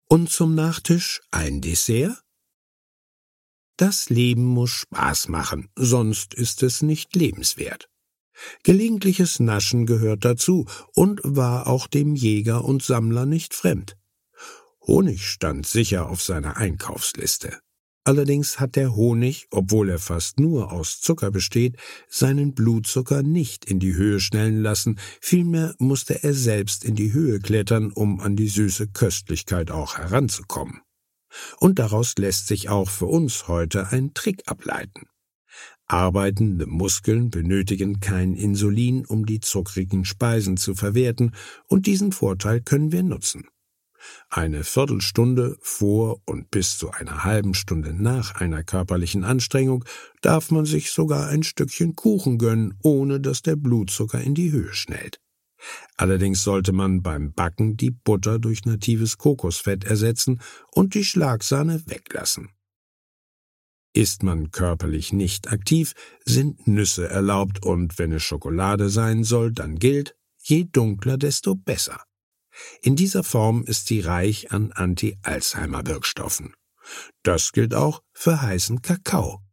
Und zum Nachtisch ein Dessert? Das Leben muss Spaß machen, sonst ist es nicht lebenswert. Gelegentliches Naschen gehört dazu und war auch dem Jäger und Sammler nicht fremd. Honig stand sicher auf seiner Einkaufsliste. Allerdings hat der Honig, obwohl er fast nur aus Zucker besteht, seinen Blutzucker nicht in die Höhe schnellen lassen, vielmehr musste er selbst in die Höhe klettern, um an die süße Köstlichkeit auch heranzukommen. Und daraus lässt sich auch für uns heute ein Trick ableiten. Arbeitende Muskeln benötigen kein Insulin, um die zuckrigen Speisen zu verwerten, und diesen Vorteil können wir nutzen. Eine Viertelstunde vor und bis zu einer halben Stunde nach einer körperlichen Anstrengung darf man sich sogar ein Stückchen Kuchen gönnen, ohne dass der Blutzucker in die Höhe schnellt. Allerdings sollte man beim Backen die Butter durch natives Kokosfett ersetzen und die Schlagsahne weglassen. Ist man körperlich nicht aktiv, sind Nüsse erlaubt und wenn es Schokolade sein soll, dann gilt, je dunkler, desto besser. In dieser Form ist sie reich an Anti-Alzheimer-Wirkstoffen. Das gilt auch für heißen Kakao.